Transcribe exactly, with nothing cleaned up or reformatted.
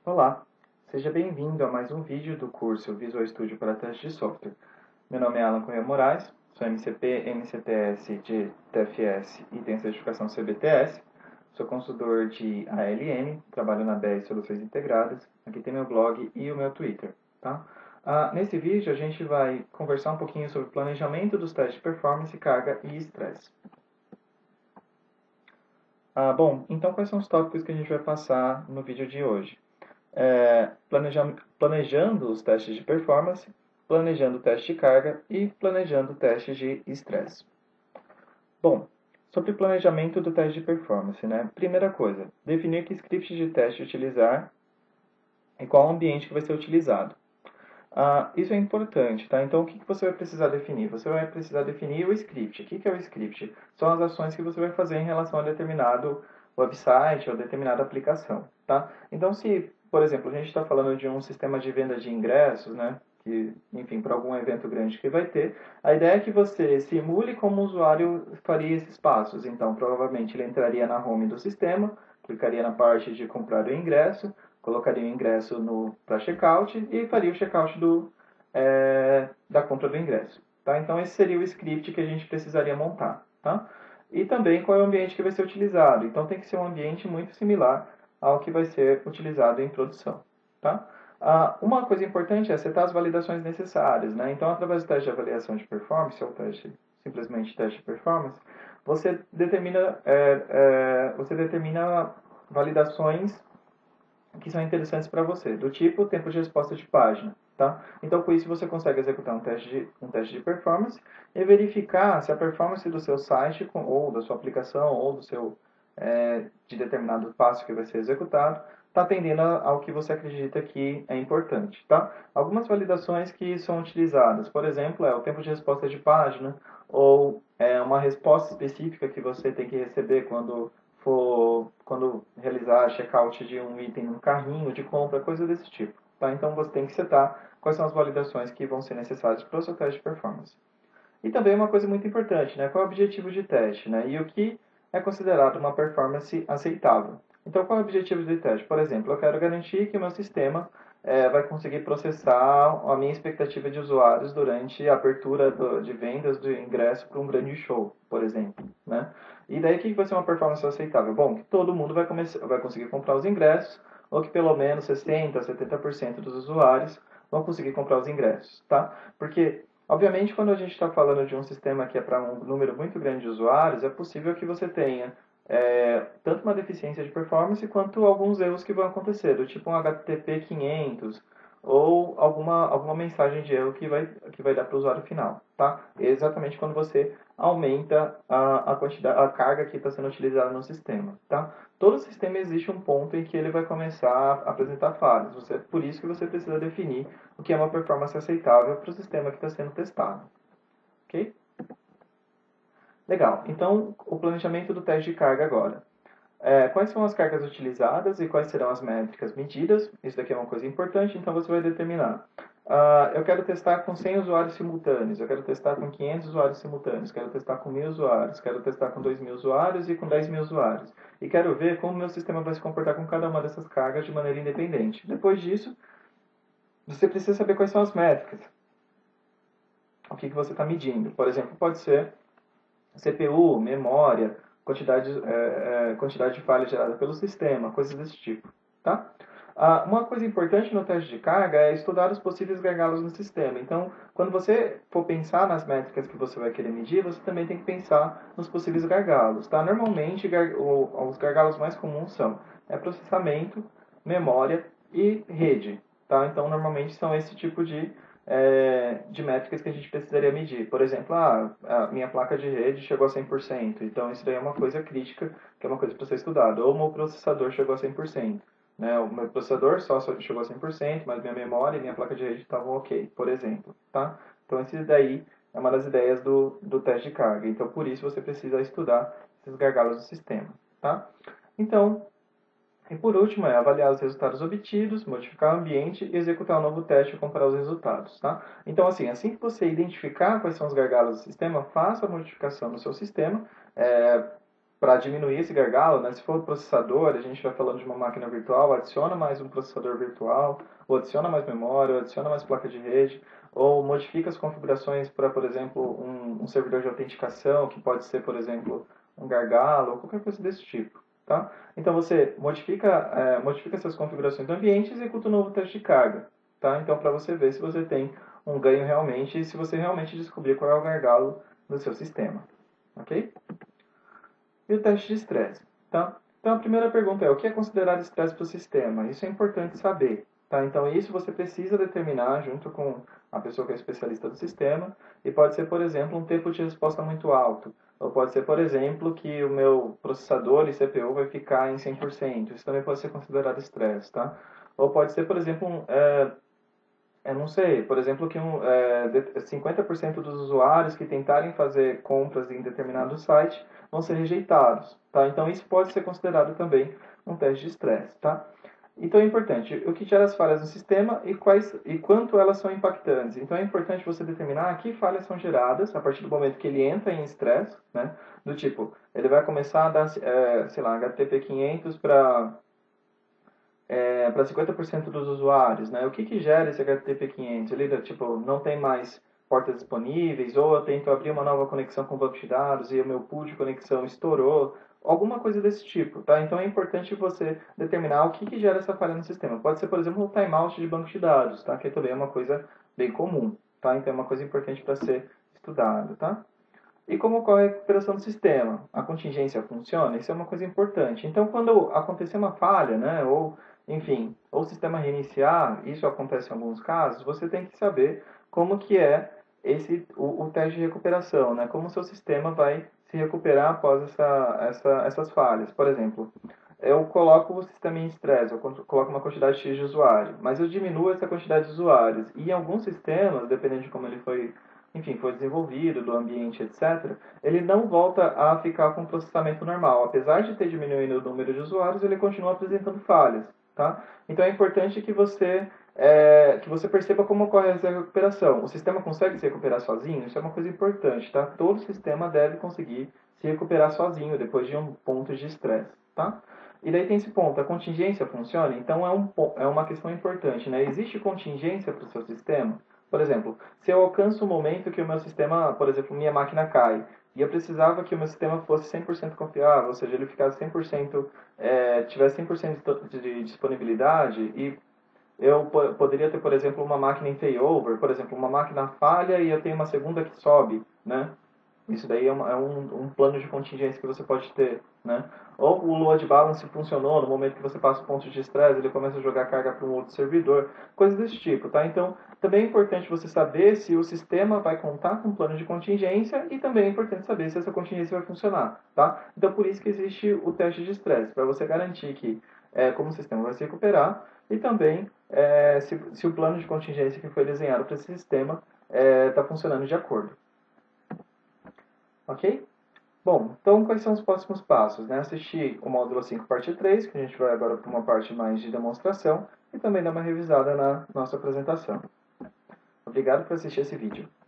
Olá, seja bem-vindo a mais um vídeo do curso Visual Studio para Teste de Software. Meu nome é Alan Cunha Moraes, sou M C P, M C T S de T F S e tenho certificação C B T S. Sou consultor de A L M, trabalho na B E S Soluções Integradas. Aqui tem meu blog e o meu Twitter. Tá? Ah, nesse vídeo a gente vai conversar um pouquinho sobre o planejamento dos testes de performance, carga e estresse. Ah, bom, então quais são os tópicos que a gente vai passar no vídeo de hoje? É, planeja, planejando os testes de performance, planejando o teste de carga e planejando o teste de estresse. Bom, sobre o planejamento do teste de performance, né? Primeira coisa, definir que script de teste utilizar e qual ambiente que vai ser utilizado. Ah, isso é importante, tá? Então, o que, que você vai precisar definir? Você vai precisar definir o script. O que, que é o script? São as ações que você vai fazer em relação a determinado website ou determinada aplicação, tá? Então, se, por exemplo, a gente está falando de um sistema de venda de ingressos, né? Que, enfim, para algum evento grande que vai ter, a ideia é que você simule como o usuário faria esses passos. Então, provavelmente ele entraria na home do sistema, clicaria na parte de comprar o ingresso, colocaria o ingresso no para checkout e faria o checkout do, é, da compra do ingresso. Tá? Então, esse seria o script que a gente precisaria montar. Tá? E também qual é o ambiente que vai ser utilizado. Então, tem que ser um ambiente muito similar ao que vai ser utilizado em produção. Tá? Ah, uma coisa importante é setar as validações necessárias. Né? Então, através do teste de avaliação de performance, ou teste, simplesmente teste de performance, você determina, é, é, você determina validações que são interessantes para você, do tipo tempo de resposta de página. Tá? Então, com isso, você consegue executar um teste, de, um teste de performance e verificar se a performance do seu site, ou da sua aplicação, ou do seu é, de determinado passo que vai ser executado, está atendendo ao que você acredita que é importante. Tá? Algumas validações que são utilizadas, por exemplo, é o tempo de resposta de página, ou é uma resposta específica que você tem que receber quando for quando realizar checkout de um item no carrinho de compra, coisa desse tipo. Tá? Então você tem que setar quais são as validações que vão ser necessárias para o seu teste de performance. E também uma coisa muito importante, né? Qual é o objetivo de teste, né? E o que é considerado uma performance aceitável. Então, qual é o objetivo de teste? Por exemplo, eu quero garantir que o meu sistema é, vai conseguir processar a minha expectativa de usuários durante a abertura do, de vendas do ingresso para um grande show, por exemplo, né? E daí, o que vai ser uma performance aceitável? Bom, que todo mundo vai, começar, vai conseguir comprar os ingressos, ou que pelo menos sessenta, setenta por cento dos usuários vão conseguir comprar os ingressos, tá? Porque obviamente, quando a gente está falando de um sistema que é para um número muito grande de usuários, é possível que você tenha é, tanto uma deficiência de performance quanto alguns erros que vão acontecer, do tipo um H T T P quinhentos ou alguma, alguma mensagem de erro que vai, que vai dar para o usuário final. Tá? É exatamente quando você aumenta a, a, quantidade, a carga que está sendo utilizada no sistema. Tá? Todo sistema existe um ponto em que ele vai começar a apresentar falhas. Você, por isso que você precisa definir o que é uma performance aceitável para o sistema que está sendo testado. Ok? Legal. Então, o planejamento do teste de carga agora. É, quais são as cargas utilizadas e quais serão as métricas medidas? Isso daqui é uma coisa importante, então você vai determinar. Uh, eu quero testar com cem usuários simultâneos, eu quero testar com quinhentos usuários simultâneos, quero testar com mil usuários, quero testar com dois mil usuários e com dez mil usuários. E quero ver como o meu sistema vai se comportar com cada uma dessas cargas de maneira independente. Depois disso, você precisa saber quais são as métricas. O que, que você está medindo. Por exemplo, pode ser C P U, memória, quantidade, é, é, quantidade de falha gerada pelo sistema, coisas desse tipo. Tá? Ah, uma coisa importante no teste de carga é estudar os possíveis gargalos no sistema. Então, quando você for pensar nas métricas que você vai querer medir, você também tem que pensar nos possíveis gargalos. Tá? Normalmente, gar o, os gargalos mais comuns são é, processamento, memória e rede. Tá? Então, normalmente são esse tipo de é, de métricas que a gente precisaria medir. Por exemplo, ah, a minha placa de rede chegou a cem por cento, então isso daí é uma coisa crítica, que é uma coisa para ser estudada. Ou o meu processador chegou a cem por cento. Né? O meu processador só chegou a cem por cento, mas minha memória e minha placa de rede estavam ok, por exemplo. Tá? Então, isso daí é uma das ideias do, do teste de carga. Então, por isso, você precisa estudar esses gargalos do sistema. Tá? Então, e por último, é avaliar os resultados obtidos, modificar o ambiente e executar um novo teste e comparar os resultados. Tá? Então, assim, assim que você identificar quais são os gargalos do sistema, faça a modificação no seu sistema. É, para diminuir esse gargalo, né? Se for processador, a gente vai falando de uma máquina virtual, adiciona mais um processador virtual, ou adiciona mais memória, ou adiciona mais placa de rede, ou modifica as configurações para, por exemplo, um, um servidor de autenticação, que pode ser, por exemplo, um gargalo, ou qualquer coisa desse tipo. Tá? Então você modifica, é, modifica essas configurações do ambiente e executa um novo teste de carga. Tá? Então, para você ver se você tem um ganho realmente e se você realmente descobrir qual é o gargalo do seu sistema. Ok? E o teste de estresse. Tá? Então, a primeira pergunta é, o que é considerado estresse para o sistema? Isso é importante saber. Tá? Então, isso você precisa determinar junto com a pessoa que é especialista do sistema. E pode ser, por exemplo, um tempo de resposta muito alto. Ou pode ser, por exemplo, que o meu processador e C P U vai ficar em cem por cento. Isso também pode ser considerado estresse. Tá? Ou pode ser, por exemplo, um, é, eu não sei, por exemplo, que um, é, cinquenta por cento dos usuários que tentarem fazer compras em determinado site vão ser rejeitados, tá? Então isso pode ser considerado também um teste de estresse, tá? Então é importante o que gera as falhas no sistema e quais e quanto elas são impactantes. Então é importante você determinar que falhas são geradas a partir do momento que ele entra em estresse, né? Do tipo, ele vai começar a dar, é, sei lá, H T T P quinhentos para é, para cinquenta por cento dos usuários, né? O que, que gera esse H T T P quinhentos? Ele, tipo, não tem mais portas disponíveis, ou eu tento abrir uma nova conexão com o banco de dados e o meu pool de conexão estourou, alguma coisa desse tipo, tá? Então é importante você determinar o que, que gera essa falha no sistema. Pode ser, por exemplo, o timeout de banco de dados, tá? Que também é uma coisa bem comum, tá? Então é uma coisa importante para ser estudado, tá? E como ocorre a recuperação do sistema? A contingência funciona? Isso é uma coisa importante. Então, quando acontecer uma falha, né, ou, enfim, ou o sistema reiniciar, isso acontece em alguns casos, você tem que saber como que é esse, o, o teste de recuperação, né, como o seu sistema vai se recuperar após essa, essa, essas falhas. Por exemplo, eu coloco o sistema em estresse, eu coloco uma quantidade X de usuário, mas eu diminuo essa quantidade de usuários. E em alguns sistemas, dependendo de como ele foi enfim, foi desenvolvido, do ambiente, etcétera, ele não volta a ficar com processamento normal. Apesar de ter diminuído o número de usuários, ele continua apresentando falhas. Tá? Então é importante que você, é, que você perceba como ocorre essa recuperação. O sistema consegue se recuperar sozinho? Isso é uma coisa importante. Tá? Todo sistema deve conseguir se recuperar sozinho depois de um ponto de estresse. Tá? E daí tem esse ponto, a contingência funciona? Então é, um, é uma questão importante. Né? Existe contingência para o seu sistema? Por exemplo, se eu alcanço um momento que o meu sistema, por exemplo, minha máquina cai, e eu precisava que o meu sistema fosse cem por cento confiável, ou seja, ele ficasse cem por cento, é, tivesse cem por cento de disponibilidade, e eu poderia ter, por exemplo, uma máquina em failover, por exemplo, uma máquina falha e eu tenho uma segunda que sobe, né? Isso daí é, uma, é um, um plano de contingência que você pode ter, né? Ou o load balance funcionou, no momento que você passa o ponto de estresse, ele começa a jogar carga para um outro servidor, coisas desse tipo, tá? Então, também é importante você saber se o sistema vai contar com um plano de contingência e também é importante saber se essa contingência vai funcionar, tá? Então, por isso que existe o teste de estresse, para você garantir que é, como o sistema vai se recuperar e também é, se, se o plano de contingência que foi desenhado para esse sistema está é, funcionando de acordo. Ok? Bom, então quais são os próximos passos? Né? Assistir o módulo cinco, parte três, que a gente vai agora para uma parte mais de demonstração, e também dar uma revisada na nossa apresentação. Obrigado por assistir esse vídeo.